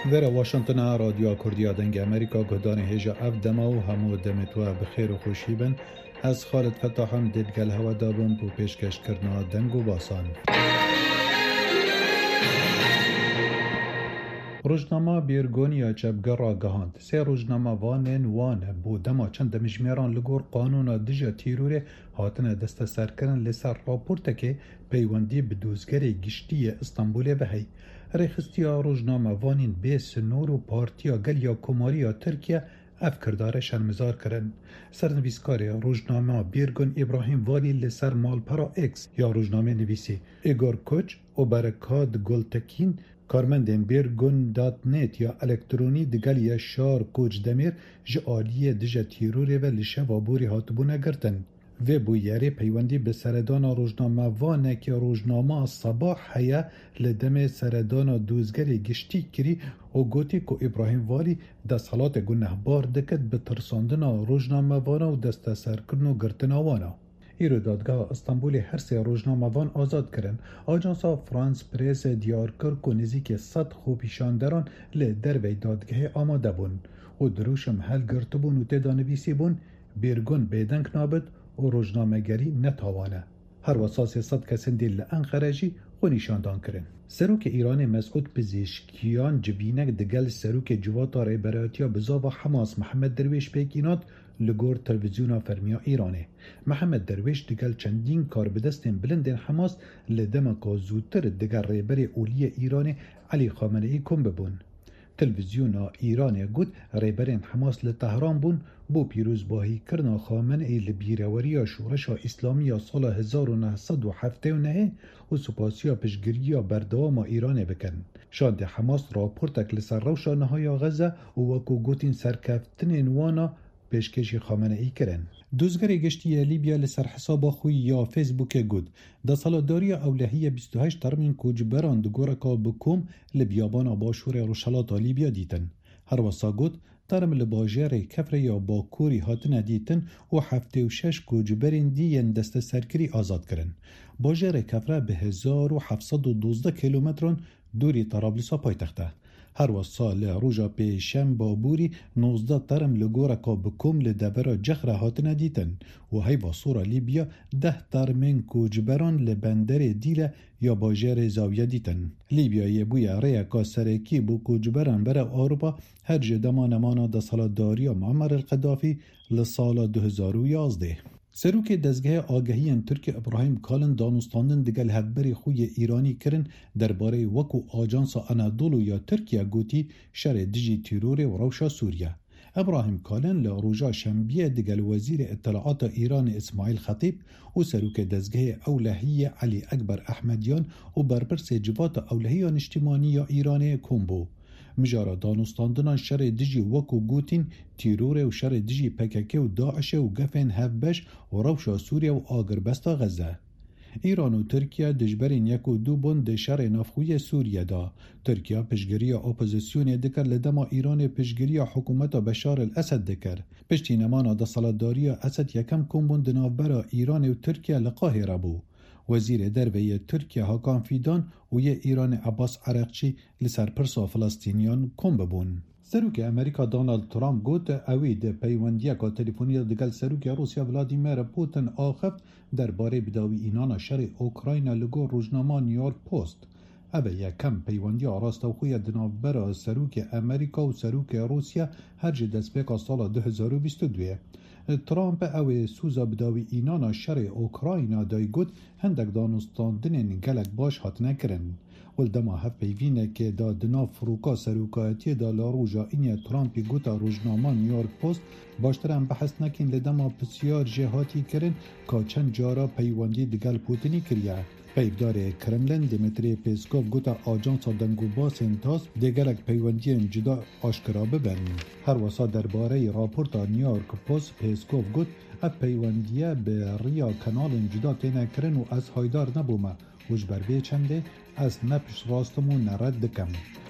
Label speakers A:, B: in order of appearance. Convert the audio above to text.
A: ورا واشنطن رادیو کردیا دنگ امریکا گهدان هجا اف دما و همو دمتوا بخیر و خوشی بن از خالد فتاحم دیدگل هوا دابن بو پیشکش کرنا دنگ و باسان. روزنامه بیرگونیا چبگرا گهاند سه روزنامه وان بو دما چند مجمیران لگور قانون دجا تیروره هاتن دست سرکرن لسر راپورته که پیوندی بدوزگری گشتی استانبول بهی ریخستیا روزنامه وانین بیس نور و پارتیا گلیا کماریا ترکیه افکرداره شرمزار کرن. سرنویسکار روزنامه بیرگون ابراهیم والی لسر مالپرا اکس یا روزنامه نویسی ایگور کوچ و برکات گلتکین کارمندین بیرگون دات نیت یا الکترونی دگل یا شار کوچ دمیر جعالیه دجا تیروره و لشه وابوری هاتبونه گرتن و بویاری پیوندی به سردان روزنامه وانه که روزنامه صباح هیا لدم سردان دوزگری گشتی کری و گوتی که ابراهیم والی دست حالات گنه بار دکت به ترساندن روزنامه وانه و دست سرکرن و گرتن وانه. ایرو دادگاه استانبول هر سه روزنامه وان آزاد کرن. آژانس فرانس پریس دیار کرد که نزدیک 100 خوپیشاندران لدروی دادگاه آماده بون و دروشم هل گرت بون و تدانویسی بون بیرگون بیدنگ نابد و روزنامه‌گری نتوانه. هر وساس 100 کسین دیل انقره‌جی و نشاندان کرن. سروک ایران مسعود پزشکیان جبینک دگل سروک جواتا ریبراتیا بزاو حماس محمد درویش پیکینات لگور تلویزیونا فرمیا ایرانه. محمد درویش دگل چندین کار بدستین بلندین حماس لدمکا زودتر دگل ریبر اولی ایران علی خامنه‌ای کن ببون. تلویزیونا ایران گود ریبرین حماس لطهران بون بو پیروز باهی کرنا خامنه‌ای لبیروریا شورش اسلامی سال 1979 و سپاسیا پشگیریا بردوام ایران بکن. شاند حماس راپورتک لسر روشا نهایا غزه و وکو گوتین سرکفتن وانا پیشکشی خامنه‌ای کرن. دوزگری گشتی لیبیا لسر حساب خوی یا فیسبوک گود دا سالاداری اولهی 28 ترمین کوجبران دگورکا بکوم لبیابان باشور روشالات لیبیا دیتن. هر وسا گود ترم لباجر کفر یا باکوری هاتن دیتن و 76 کوجبرین دیین دست سرکری آزاد کرن. باجر کفر به 1712 کیلومتران دوری طرابلس پایتخته. هر وسال روژا پیشم بابوری 19 ترم لگورکا بکم لدبرا جخره هاتن دیتن و هی واسورا لیبیا 10 ترمین کوجبران لبندر دیله یا باجر زاویه دیتن. لیبیا بویا ریکا سرکی بو کوجبران بر آروپا هر جدما نمانا دا سالاداری معمر القدافی لسال 2011. سروک دزگاه آگهی ترک ابراهیم کالن دانستاندن دگل هفبری خوی ایرانی کرن درباره وکو آجانس انادولو یا ترکیه گوتی شر دیجی تیرور و روشا سوریه. ابراهیم کالن لروجا شنبیه دگل وزیر اطلاعات ایران اسماعیل خطیب و سروک دزگاه اولهی علی اکبر احمدیان و برپرس جوات اولهی اجتماعی یا ایران کومبو. مجارا دانستاندنان شر دیجی وکو گوتین تیرور و شر دیجی پککه و داعش و گفن هفبش و روشا سوریه و آگربستا غزه. ایران و ترکیه دجبرین یکو دو بند شر نافخوی سوریه دا. ترکیه پشگیری اپوزیسیون دکر لدما ایران پشگیری حکومت بشار الاسد دکر. پشتی نمانا دا سالاداری اسد یکم کن بند نافبرا ایران و ترکیه لقاهره بو. وزیر دروی ترکیه هاکان فیدان و یه ایران عباس عراقچی لسر پرسا فلسطینیان کن ببون. سروک امریکا دونالد ترامپ گوت اوید پیوندیه که تلیفونی دگل سروک روسیا ولادیمیر پوتین آخف درباره بداوی اینان شر اوکراین لگو روزنامه نیویورک پست. اوه یکم پیوندی آراسته خوی دنابرا سروک امریکا و سروک روسیا هر جه دستپیک سال 2022. ترامپ اوه سوزا بداوی اینان شر اوکراین دای گود هندک دانستاندن گلک باش هات نکرن. ولدما هف پیوینه که دا دنا فروکا سروکایتی دا لاروژا اینی ترامپی گوتا روزنامه نیویورک پست باشترم بحث نکن لدما پسیار جهاتی کرن که چند جارا پیوندی دگل پوتینی کریه. پیفدار کرملن دیمیتری پیسکوف گوتا آجانس دنگوبا سنتاس دگلک پیوندی جدا آشکرا ببن. هر وسا درباره راپورت نیویورک پست پیسکوف گوت اپ پیوندیه به ریا کانال جدا تینه کرن و از هایدار نبومه وش بر بی چنده از نپش راستمون نرد دکم.